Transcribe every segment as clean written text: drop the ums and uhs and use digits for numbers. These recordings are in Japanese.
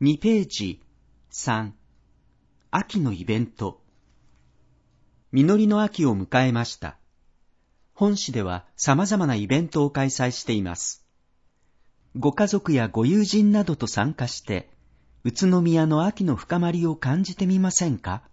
2ページ3、秋のイベント。実りの秋を迎えました。本市では様々なイベントを開催しています。ご家族やご友人などと参加して、宇都宮の秋の深まりを感じてみませんか？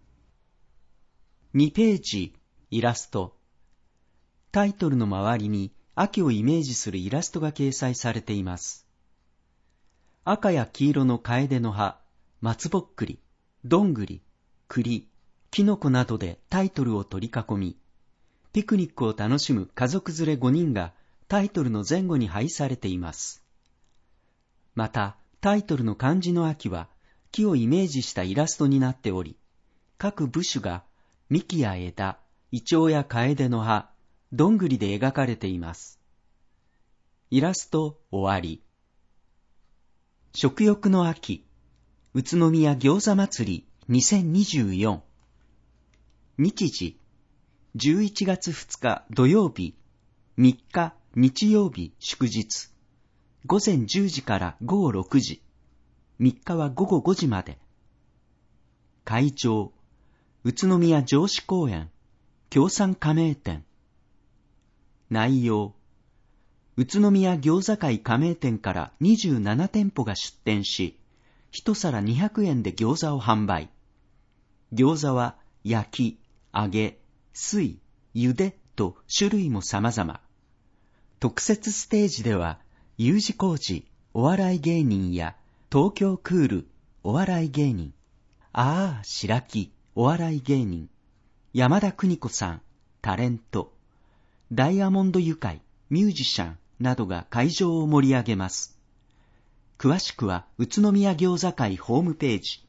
2 ページイラスト。タイトルの周りに秋をイメージするイラストが掲載されています。赤や黄色のカエデの葉、松ぼっくり、どんぐり、栗、きのこなどでタイトルを取り囲み、ピクニックを楽しむ家族連れ5人がタイトルの前後に配されています。また、タイトルの漢字の秋は木をイメージしたイラストになっており、各部首が幹や枝、イチョウやカエデの葉、どんぐりで描かれています。イラスト終わり。食欲の秋、宇都宮餃子祭り2024。日時、11月2日土曜日、3日日曜日祝日、午前10時から午後6時、3日は午後5時まで。会場、宇都宮城址公園、協賛加盟店。内容、宇都宮餃子会加盟店から27店舗が出店し、一皿200円で餃子を販売。餃子は焼き、揚げ、水、茹でと種類も様々。特設ステージでは、U字工事、お笑い芸人や東京クール、お笑い芸人、白木、お笑い芸人、山田邦子さん、タレント、ダイヤモンドユカイ、ミュージシャンなどが会場を盛り上げます。詳しくは宇都宮餃子会ホームページ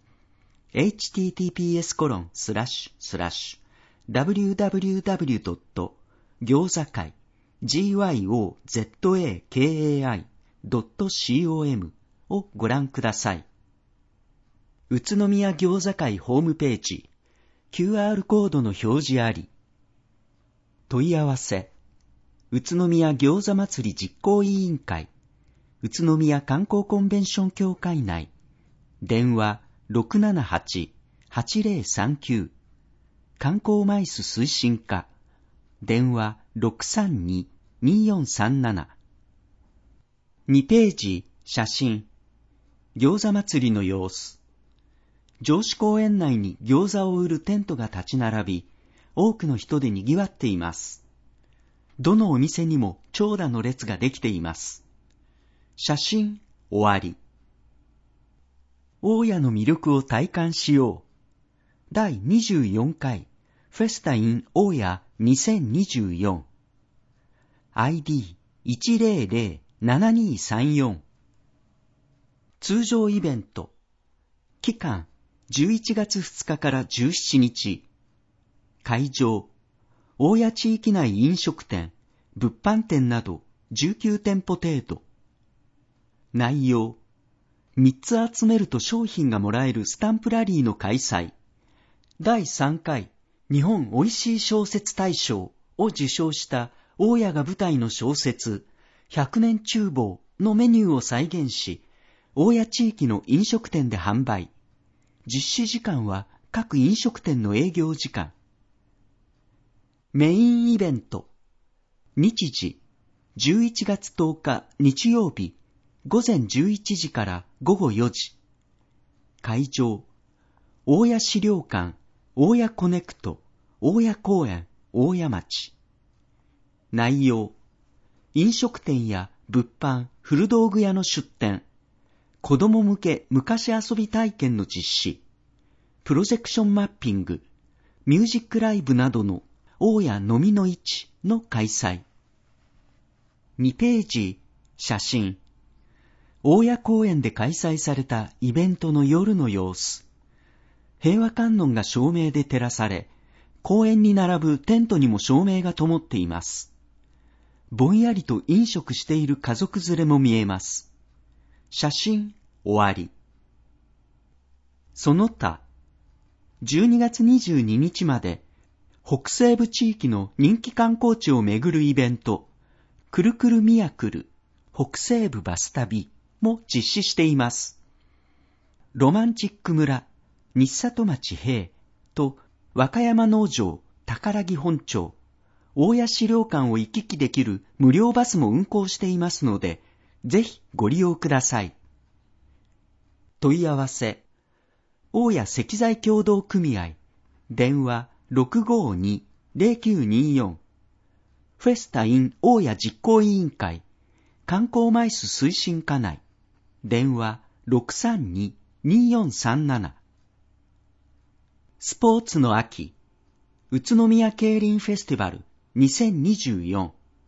https://www. 餃子会 gyozakai.com をご覧ください。宇都宮餃子会ホームページ QR コードの表示あり。問い合わせ宇都宮餃子祭り実行委員会宇都宮観光コンベンション協会内電話 678-8039 観光マイス推進課電話 632-2437 2ページ写真餃子祭りの様子城址公園内に餃子を売るテントが立ち並び多くの人で賑わっています。どのお店にも長蛇の列ができています。写真終わり。大谷の魅力を体感しよう。第24回フェスタ in 大谷2024 ID1007234 通常イベント期間11月2日から17日会場大谷地域内飲食店、物販店など19店舗程度。内容、3つ集めると商品がもらえるスタンプラリーの開催。第3回日本おいしい小説大賞を受賞した大谷が舞台の小説、100年厨房のメニューを再現し、大谷地域の飲食店で販売。実施時間は各飲食店の営業時間。メインイベント日時11月10日日曜日午前11時から午後4時会場大谷資料館大谷コネクト大谷公園大谷町内容飲食店や物販古道具屋の出店子ども向け昔遊び体験の実施プロジェクションマッピングミュージックライブなどの大谷飲みの市の開催。2ページ写真大谷公園で開催されたイベントの夜の様子平和観音が照明で照らされ公園に並ぶテントにも照明が灯っていますぼんやりと飲食している家族連れも見えます写真終わりその他12月22日まで北西部地域の人気観光地を巡るイベント、くるくるミヤクル北西部バス旅も実施しています。 ロマンチック村、日里町平と和歌山農場、宝木本町、大谷資料館を行き来できる無料バスも運行していますので、ぜひご利用ください。問い合わせ、大谷石材協同組合、電話 652-0924、フェスタ in 大谷実行委員会、観光マイス推進課内、電話 632-2437。スポーツの秋、宇都宮競輪フェスティバル2024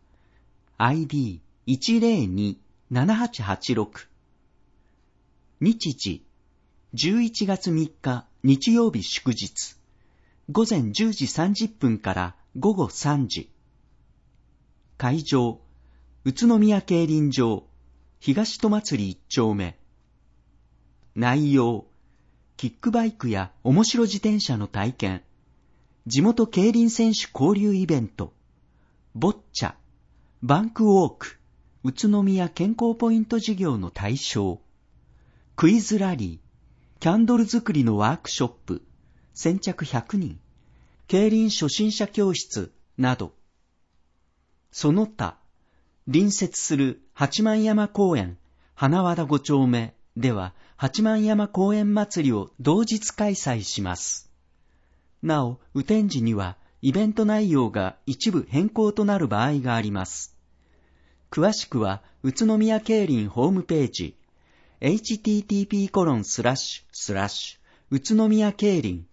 ID102-7886 日時11月3日日曜日祝日午前10時30分から午後3時会場宇都宮競輪場東戸祭1丁目内容キックバイクや面白自転車の体験地元競輪選手交流イベント、ボッチャ、バンクウォーク、宇都宮健康ポイント事業の対象、クイズラリー、キャンドル作りのワークショップ、先着100人、競輪初心者教室など、その他、隣接する八幡山公園、花和田5丁目では、八幡山公園祭りを同日開催します。なお、雨天時にはイベント内容が一部変更となる場合があります。詳しくは宇都宮競輪ホームページ http:// 宇都宮競輪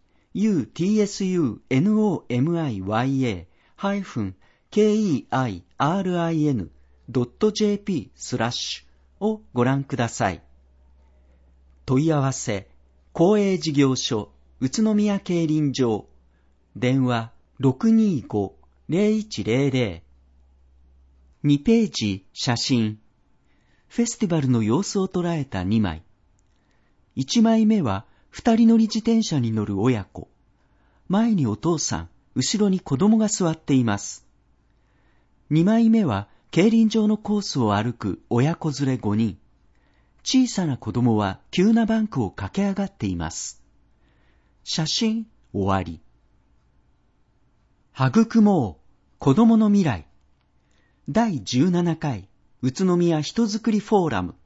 utsunomiya-keirin.jp/ をご覧ください。問い合わせ、公営事業所宇都宮競輪場、電話 625-0100。2ページ写真。フェスティバルの様子を捉えた2枚。1枚目は2人乗り自転車に乗る親子。前にお父さん、後ろに子供が座っています。2枚目は競輪場のコースを歩く親子連れ5人。小さな子供は急なバンクを駆け上がっています。写真終わり。育もう子供の未来第17回宇都宮人づくりフォーラム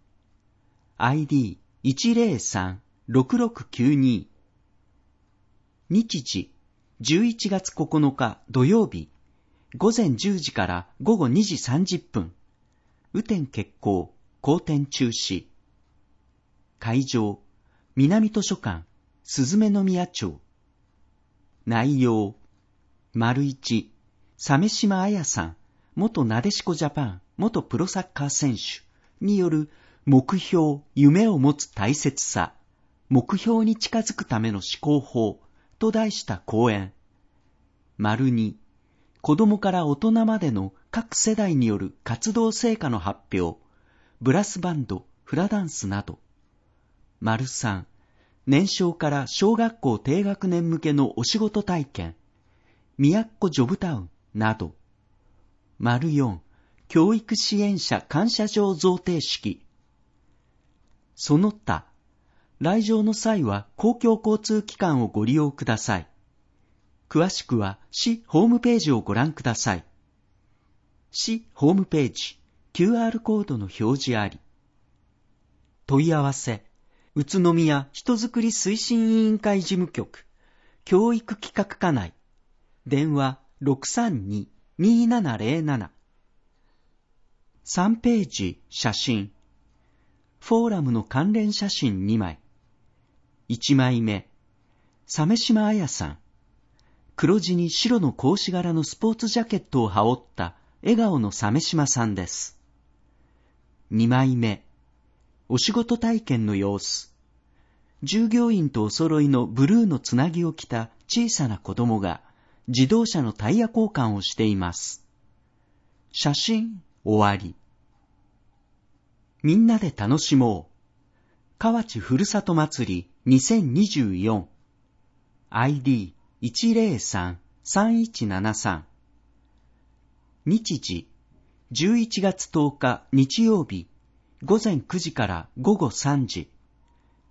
ID103-6692 日時11月9日土曜日午前10時から午後2時30分雨天決行好天中止会場南図書館すずめの宮町内容 1. 鮫島彩さん元なでしこジャパン元プロサッカー選手による目標夢を持つ大切さ目標に近づくための思考法と題した講演 2. 子供から大人までの各世代による活動成果の発表ブラスバンドフラダンスなど 3. 年少から小学校低学年向けのお仕事体験、宮っ子ジョブタウンなど。4. 教育支援者感謝状贈呈式。その他、来場の際は公共交通機関をご利用ください。詳しくは市ホームページをご覧ください。市ホームページ、QR コードの表示あり。問い合わせ、宇都宮人づくり推進委員会事務局、教育企画課内、電話 632-2707。3ページ写真。フォーラムの関連写真2枚。1枚目、鮫島彩さん。黒地に白の格子柄のスポーツジャケットを羽織った笑顔の鮫島さんです。2枚目、お仕事体験の様子。従業員とお揃いのブルーのつなぎを着た小さな子供が自動車のタイヤ交換をしています。写真終わり。みんなで楽しもう。河内ふるさと祭り2024 ID103-3173 日時11月10日日曜日午前9時から午後3時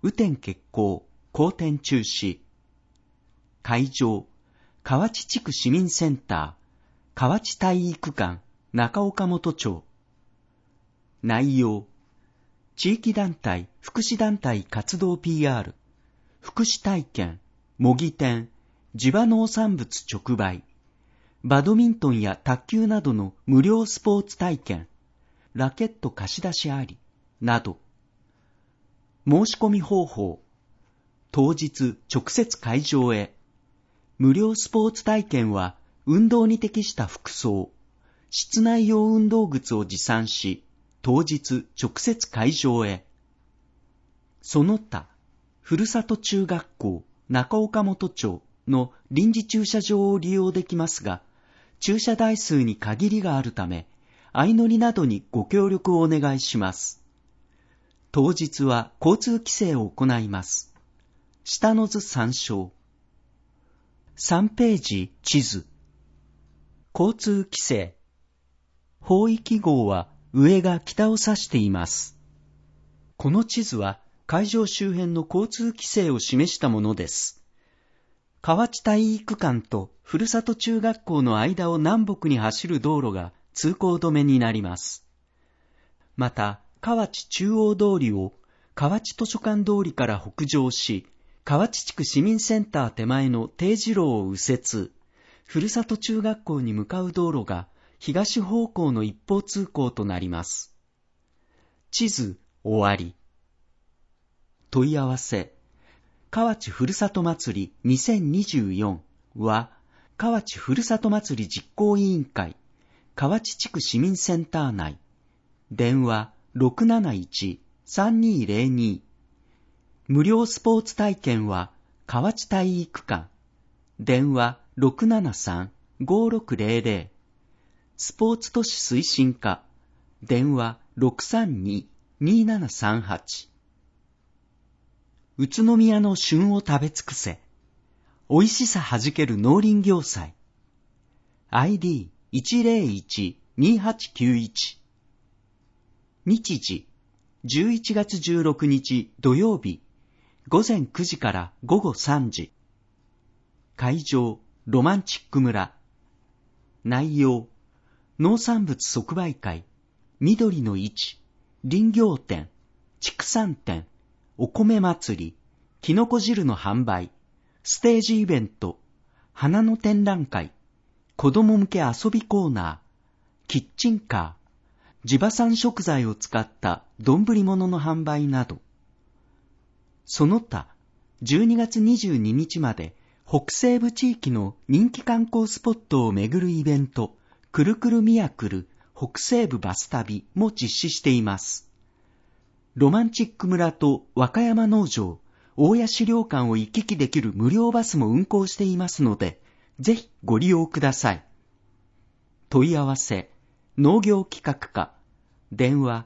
雨天決行、好天中止。会場、河内地区市民センター、河内体育館、中岡本町。内容、地域団体、福祉団体活動 PR、福祉体験、模擬店、地場農産物直売、バドミントンや卓球などの無料スポーツ体験、ラケット貸し出しあり、など。申し込み方法、当日直接会場へ。無料スポーツ体験は運動に適した服装、室内用運動靴を持参し、当日直接会場へ。その他、ふるさと中学校中岡本町の臨時駐車場を利用できますが、駐車台数に限りがあるため、相乗りなどにご協力をお願いします。当日は交通規制を行います。下の図参照。3ページ地図。交通規制。方位記号は上が北を指しています。この地図は会場周辺の交通規制を示したものです。河内体育館とふるさと中学校の間を南北に走る道路が通行止めになります。また、河内中央通りを河内図書館通りから北上し、河内地区市民センター手前の定時路を右折、ふるさと中学校に向かう道路が東方向の一方通行となります。地図終わり。問い合わせ。河内ふるさと祭り2024は、河内ふるさと祭り実行委員会、河内地区市民センター内。電話671-3202。無料スポーツ体験は河内体育館。電話673-5600。スポーツ都市推進課。電話632-2738。宇都宮の旬を食べ尽くせ。美味しさはじける農林業祭。ID101-2891。日時、11月16日土曜日、午前9時から午後3時。会場、ロマンチック村。内容、農産物即売会、緑の市、林業展、畜産展、お米祭り、きのこ汁の販売、ステージイベント、花の展覧会、子供向け遊びコーナー、キッチンカー、地場産食材を使った丼物の販売など。その他、12月22日まで北西部地域の人気観光スポットを巡るイベント、くるくるミヤクル北西部バス旅も実施しています。ロマンチック村と和歌山農場、大谷資料館を行き来できる無料バスも運行していますので、ぜひご利用ください。問い合わせ、農業企画課、電話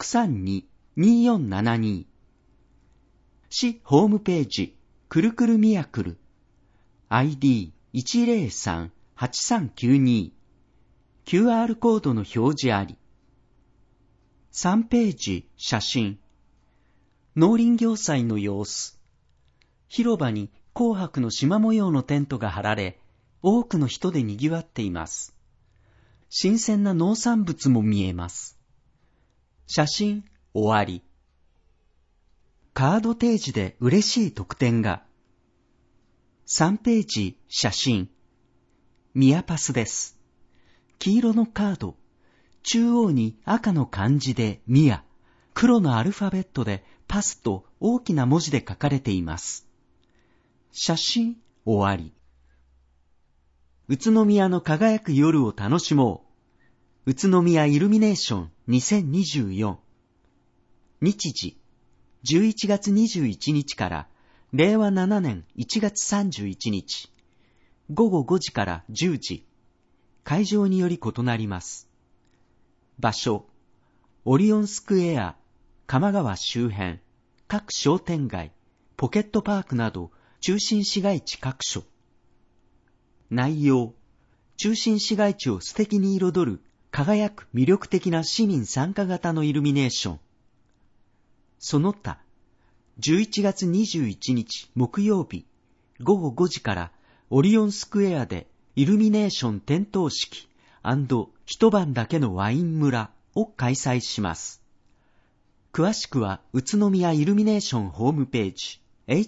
632-2472。市ホームページ、くるくるミヤクル。ID103-8392。QR コードの表示あり。3ページ写真。農林業祭の様子。広場に紅白の縞模様のテントが張られ、多くの人で賑わっています。新鮮な農産物も見えます。写真終わり。カード提示で嬉しい特典が。3ページ写真。ミヤパスです。黄色のカード。中央に赤の漢字でミヤ、黒のアルファベットでパスと大きな文字で書かれています。写真終わり。宇都宮の輝く夜を楽しもう。宇都宮イルミネーション2024。日時、11月21日から令和7年1月31日。午後5時から10時。会場により異なります。場所、オリオンスクエア、多摩川周辺、各商店街、ポケットパークなど中心市街地各所。内容、中心市街地を素敵に彩る輝く魅力的な市民参加型のイルミネーション。その他、 11月21日木曜日午後5時からオリオンスクエアでイルミネーション点灯式&一晩だけのワイン村を開催します。詳しくは宇都宮イルミネーションホームページ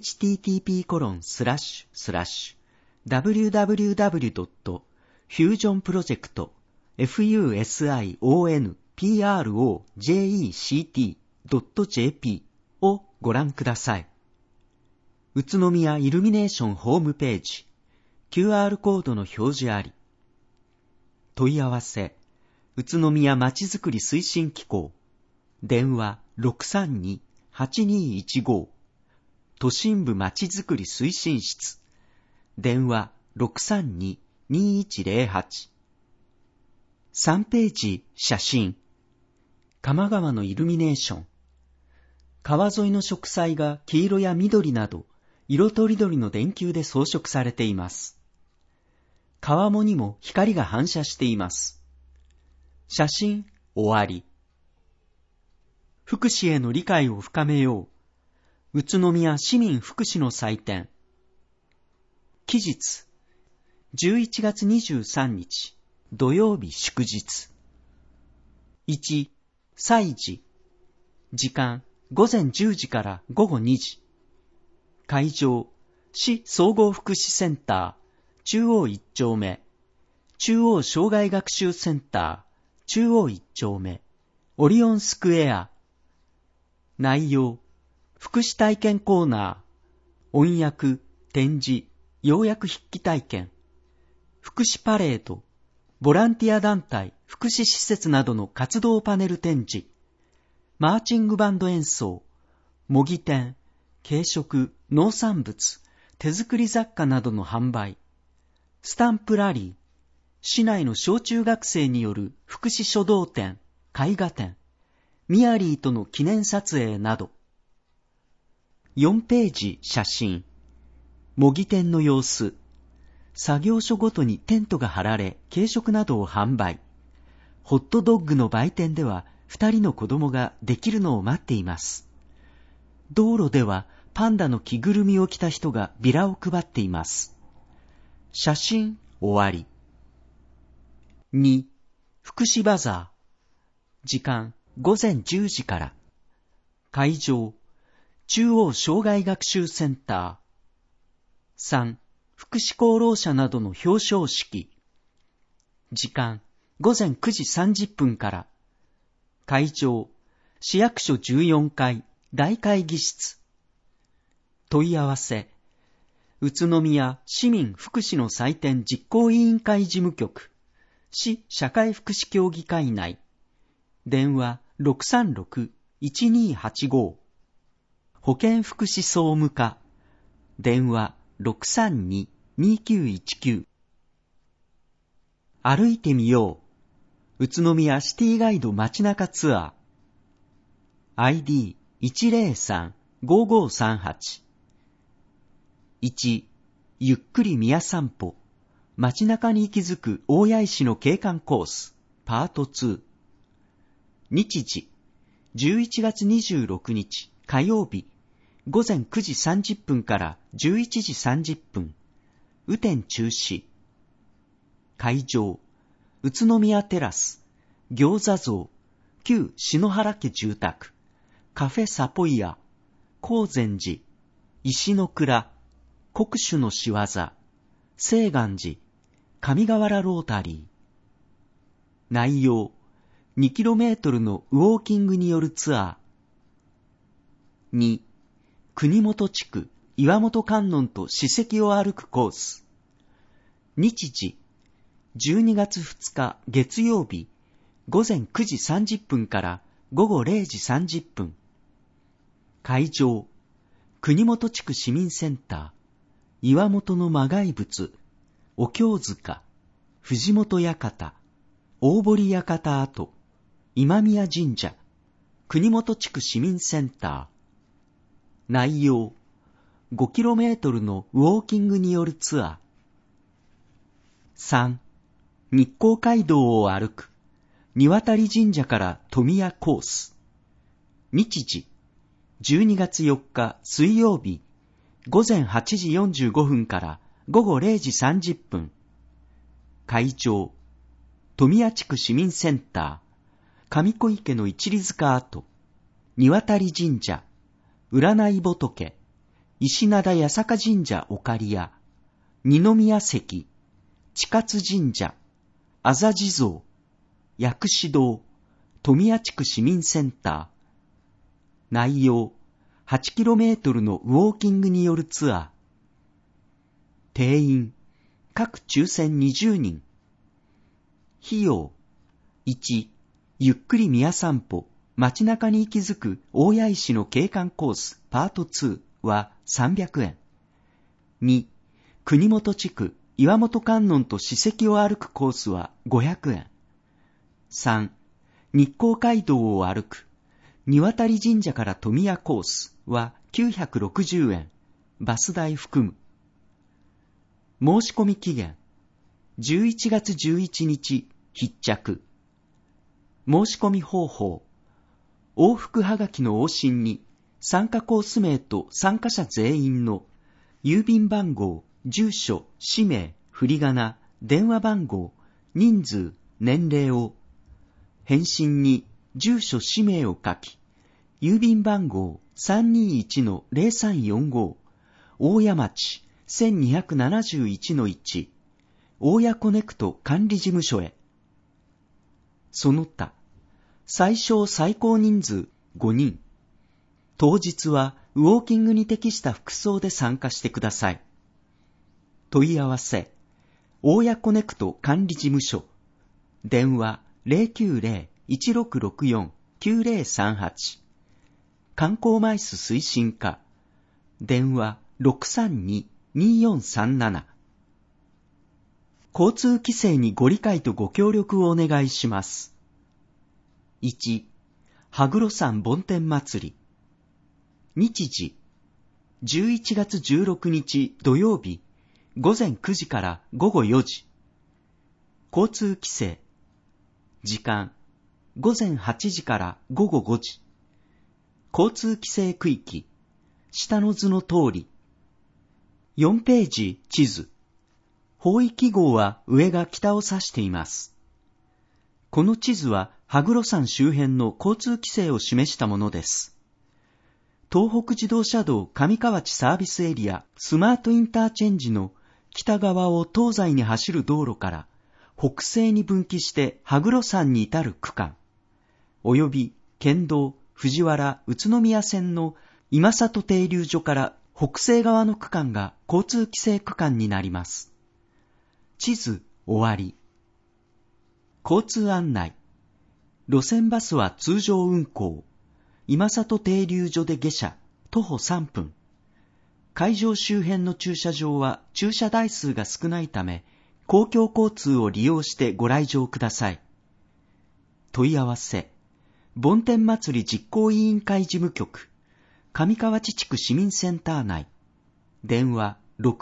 http://www.fusionproject.jp をご覧ください。宇都宮イルミネーションホームページ QR コードの表示あり。問い合わせ宇都宮まちづくり推進機構電話 632-8215 都心部まちづくり推進室電話 632-2108 3ページ写真多摩川のイルミネーション川沿いの植栽が黄色や緑など色とりどりの電球で装飾されています。川面にも光が反射しています。写真終わり。福祉への理解を深めよう。宇都宮市民福祉の祭典。期日、11月23日、土曜日祝日。1、祭事。時間、午前10時から午後2時。会場、市総合福祉センター、中央1丁目。中央障害学習センター、中央1丁目。オリオンスクエア。内容、福祉体験コーナー、音訳、展示、要約筆記体験、福祉パレード、ボランティア団体、福祉施設などの活動パネル展示、マーチングバンド演奏、模擬店、軽食、農産物、手作り雑貨などの販売、スタンプラリー、市内の小中学生による福祉書道展、絵画展、ミヤリーとの記念撮影など。4ページ写真。模擬店の様子。作業所ごとにテントが張られ、軽食などを販売。ホットドッグの売店では2人の子供ができるのを待っています。道路ではパンダの着ぐるみを着た人がビラを配っています。写真終わり。2、福祉バザー。時間午前10時から。会場、中央障害学習センター。3、福祉功労者などの表彰式。時間、午前9時30分から。会場、市役所14階、大会議室。問い合わせ、宇都宮市民福祉の祭典実行委員会事務局、市社会福祉協議会内。電話 636-1285 保健福祉総務課電話 632-2919 歩いてみよう宇都宮シティガイド街中ツアー ID103-5538 1. ゆっくり宮散歩街中に息づく大谷石の景観コースパート2日時、11月26日火曜日、午前9時30分から11時30分、雨天中止。会場、宇都宮テラス、餃子像、旧篠原家住宅、カフェサポイア、高禅寺、石の倉、国主の仕業、清願寺、上河原ロータリー。内容、2km のウォーキングによるツアー。2、国本地区岩本観音と史跡を歩くコース。日時、12月2日月曜日、午前9時30分から午後0時30分。会場、国本地区市民センター、岩本の魔骸仏、お経塚、藤本館、大堀館跡、今宮神社、国本地区市民センター。内容、5km のウォーキングによるツアー。3、日光街道を歩く、荷渡神社から富谷コース。日時、 12月4日水曜日、午前8時45分から午後0時30分。会場、富谷地区市民センター、上小池の一里塚跡、庭渡神社、占い仏、石灘八坂神社岡屋、二宮関、千勝神社、あざ地蔵、薬師堂、富谷地区市民センター。内容、8km のウォーキングによるツアー。定員、各抽選20人。費用、1、ゆっくり宮散歩、街中に息づく大谷石の景観コースパート2は300円。2、国本地区岩本観音と史跡を歩くコースは500円。3、日光街道を歩く庭渡神社から富谷コースは960円。バス代含む。申し込み期限、11月11日必着。申し込み方法、往復はがきの往診に参加コース名と参加者全員の郵便番号、住所、氏名、振り仮名、電話番号、人数、年齢を、返信に住所、氏名を書き、郵便番号 321-0345 大谷町 1271-1 大谷コネクト管理事務所へ。その他、最小最高人数5人。当日はウォーキングに適した服装で参加してください。問い合わせ、大谷コネクト管理事務所。電話 090-1664-9038。観光マイス推進課。電話 632-2437。交通規制にご理解とご協力をお願いします。1、羽黒山梵天祭り。日時、11月16日土曜日、午前9時から午後4時。交通規制。時間、午前8時から午後5時。交通規制区域、下の図の通り。4ページ地図。方位記号は上が北を指しています。この地図は羽黒山周辺の交通規制を示したものです。東北自動車道上河内サービスエリアスマートインターチェンジの北側を東西に走る道路から北西に分岐して羽黒山に至る区間、および県道藤原宇都宮線の今里停留所から北西側の区間が交通規制区間になります。地図終わり。交通案内。路線バスは通常運行。今里停留所で下車、徒歩3分。会場周辺の駐車場は駐車台数が少ないため、公共交通を利用してご来場ください。問い合わせ。梵天祭り実行委員会事務局、上河内地区市民センター内。電話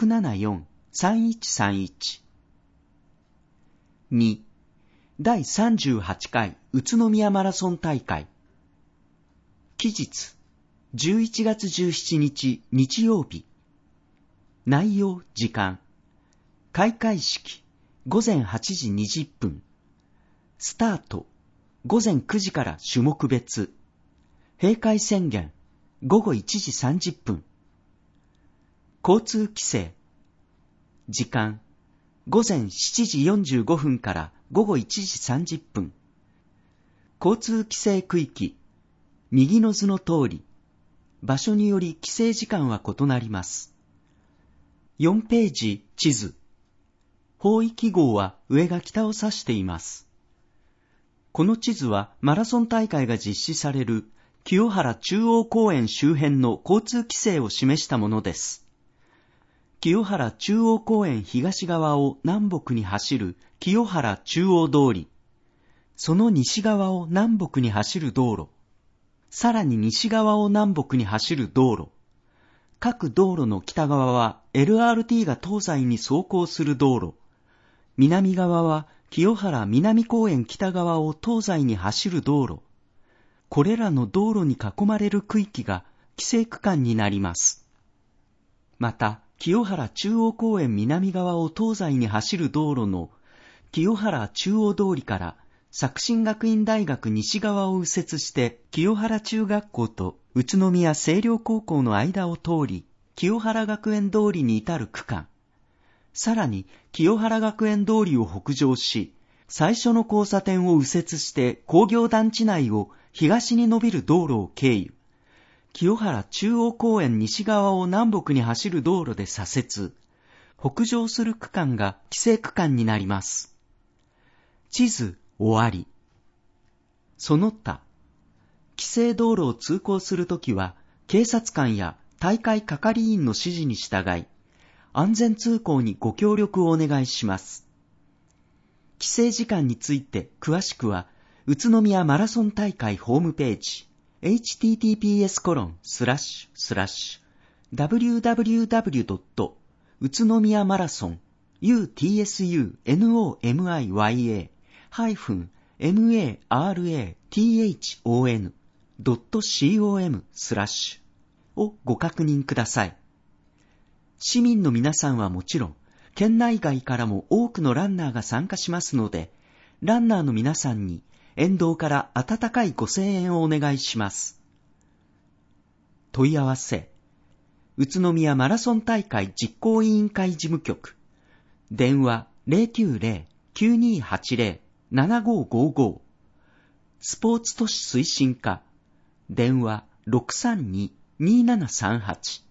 674-3131。2、第38回宇都宮マラソン大会。期日、11月17日日曜日。内容時間。開会式、午前8時20分。スタート、午前9時から種目別。閉会宣言、午後1時30分。交通規制。時間、午前7時45分から午後1時30分。交通規制区域、右の図の通り。場所により規制時間は異なります。4ページ地図。方位記号は上が北を指しています。この地図はマラソン大会が実施される清原中央公園周辺の交通規制を示したものです。清原中央公園東側を南北に走る清原中央通り、その西側を南北に走る道路、さらに西側を南北に走る道路、各道路の北側は LRT が東西に走行する道路、南側は清原南公園北側を東西に走る道路、これらの道路に囲まれる区域が規制区間になります。また、清原中央公園南側を東西に走る道路の清原中央通りから作新学院大学西側を右折して清原中学校と宇都宮清涼高校の間を通り清原学園通りに至る区間、さらに清原学園通りを北上し、最初の交差点を右折して工業団地内を東に伸びる道路を経由、清原中央公園西側を南北に走る道路で左折、北上する区間が規制区間になります。地図終わり。その他、規制道路を通行するときは、警察官や大会係員の指示に従い、安全通行にご協力をお願いします。規制時間について詳しくは、宇都宮マラソン大会ホームページ、https://www. 宇都宮マラソン utsunomia-marathon.com/ をご確認ください。市民の皆さんはもちろん、県内外からも多くのランナーが参加しますので、ランナーの皆さんに沿道から温かいご声援をお願いします。問い合わせ、宇都宮マラソン大会実行委員会事務局、電話 090-9280-7555、スポーツ都市推進課、電話 632-2738。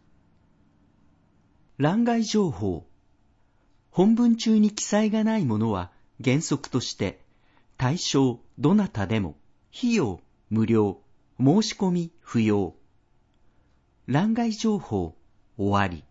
欄外情報、本文中に記載がないものは原則として対象どなたでも費用無料、申し込み不要。欄外情報終わり。